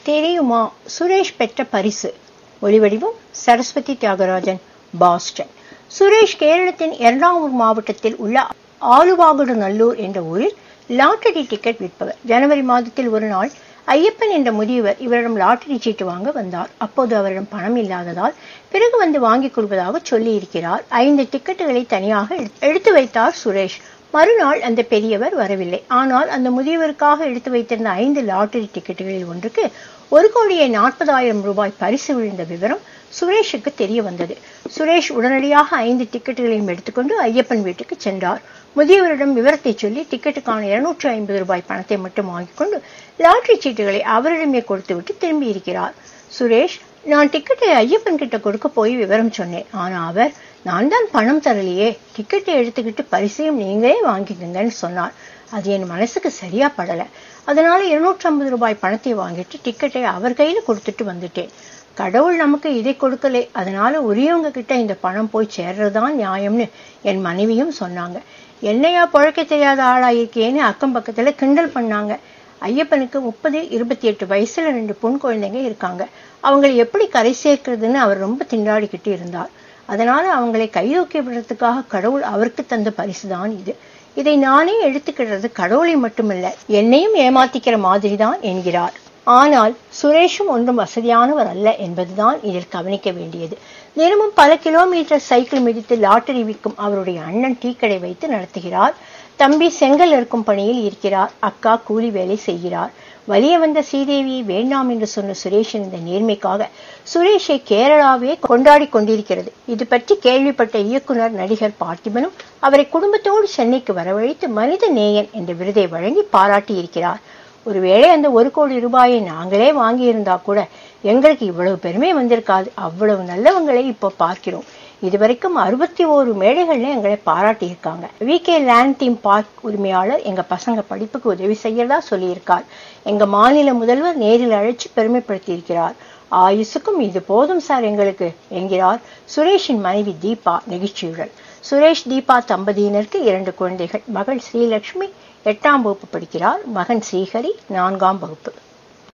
தெரியுமா சுரேஷ் பெற்ற பரிசு? ஒளிவடிவம் சரஸ்வதி தியாகராஜன், பாஸ்டன். சுரேஷ் கேரளத்தின் எர்ணாகுளம் மாவட்டத்தில் உள்ள ஆலுவாகுடு நல்லூர் என்ற ஊரில் லாட்டரி டிக்கெட் விற்பவர். ஜனவரி மாதத்தில் ஒரு நாள் ஐயப்பன் என்ற முதியவர் இவரிடம் லாட்டரி சீட்டு வாங்க வந்தார். அப்போது அவரிடம் பணம் இல்லாததால் பிறகு வந்து வாங்கிக் கொள்வதாக சொல்லி இருக்கிறார். 5 டிக்கெட்டுகளை தனியாக எடுத்து வைத்தார் சுரேஷ். மறுநாள் அந்த பெரியவர் வரவில்லை. ஆனால் அந்த முதியவருக்காக எடுத்து வைத்திருந்த 5 லாட்டரி டிக்கெட்டுகளில் ஒன்றுக்கு 1,40,00,000 ரூபாய் பரிசு விழுந்த விவரம் சுரேஷுக்கு தெரிய வந்தது. சுரேஷ் உடனடியாக 5 டிக்கெட்டுகளையும் எடுத்துக்கொண்டு ஐயப்பன் வீட்டுக்கு சென்றார். முதியவரிடம் விவரத்தை சொல்லி டிக்கெட்டுக்கான 250 ரூபாய் பணத்தை மட்டும் வாங்கிக் கொண்டு லாட்டரி சீட்டுகளை அவரிடமே கொடுத்துவிட்டு திரும்பி இருக்கிறார். சுரேஷ், நான் டிக்கெட்டை ஐயப்பன் கிட்ட கொடுக்க போய் விவரம் சொன்னேன். ஆனா அவர், நான் தான் பணம் தரலையே, டிக்கெட்டை எடுத்துக்கிட்டு பரிசையும் நீங்களே வாங்கிக்கங்கன்னு சொன்னார். அது என் மனசுக்கு சரியா படல. அதனால 250 ரூபாய் பணத்தை வாங்கிட்டு டிக்கெட்டை அவர் கையில கொடுத்துட்டு வந்துட்டேன். கடவுள் நமக்கு இதை கொடுக்கலே, அதனால உரியவங்க கிட்ட இந்த பணம் போய் சேர்றதுதான் நியாயம்னு என் மனைவியும் சொன்னாங்க. என்னையா பொழைக்க தெரியாத ஆளா இருக்கேன்னு அக்கம் பக்கத்துல கிண்டல் பண்ணாங்க. ஐயப்பனுக்கு 30, 28 வயசுல 2 பொன் குழந்தைங்க இருக்காங்க. அவங்களை எப்படி கரை சேர்க்கிறதுன்னு அவர் ரொம்ப திண்டாடிக்கிட்டு இருந்தார். அதனால அவங்களை கைதூக்கி விடுறதுக்காக கடவுள் அவருக்கு தந்த பரிசுதான் இது. இதை நானே எடுத்துக்கிறது கடவுளை மட்டுமல்ல, என்னையும் ஏமாத்திக்கிற மாதிரிதான் என்கிறார். ஆனால் சுரேஷும் ஒன்றும் வசதியானவர் அல்ல என்பதுதான் இதில் கவனிக்க வேண்டியது. தினமும் பல கிலோமீட்டர் சைக்கிள் மிதித்து லாட்டரி விற்கும் அவருடைய அண்ணன் டீ கடை வைத்து நடத்துகிறார். தம்பி செங்கல் இருக்கும் பணியில் இருக்கிறார். அக்கா கூலி வேலை செய்கிறார். வலிய வந்த ஸ்ரீதேவியை வேண்டாம் என்று சொன்ன சுரேஷின் இந்த நேர்மைக்காக சுரேஷை கேரளாவே கொண்டாடி கொண்டிருக்கிறது. இது பற்றி கேள்விப்பட்ட இயக்குனர் நடிகர் பார்த்திபனும் அவரை குடும்பத்தோடு சென்னைக்கு வரவழைத்து மனித நேயன் என்ற விருதை வழங்கி பாராட்டி இருக்கிறார். ஒருவேளை அந்த 1 கோடி ரூபாயை நாங்களே வாங்கி இருந்தா கூட எங்களுக்கு இவ்வளவு பெருமை வந்திருக்காது. அவ்வளவு நல்லவங்களை இப்போ பார்க்கிறோம். இதுவரைக்கும் 61 மேடைகள்ல எங்களை பாராட்டி இருக்காங்க. VK லேண்ட் தீம் பார்க் உரிமையாளர் எங்க பசங்க படிப்புக்கு உதவி செய்யறதா சொல்லியிருக்கார். எங்க மாநில முதல்வர் நேரில் அழைச்சு பெருமைப்படுத்தி இருக்கிறார். ஆயுசுக்கும் இது போதும் சார் எங்களுக்கு என்கிறார் சுரேஷின் மனைவி தீபா நெகிழ்ச்சியுடன். சுரேஷ் தீபா தம்பதியினருக்கு 2 குழந்தைகள். மகள் ஸ்ரீலட்சுமி 8ஆம் வகுப்பு படிக்கிறார். மகன் ஸ்ரீஹரி 4ஆம் வகுப்பு.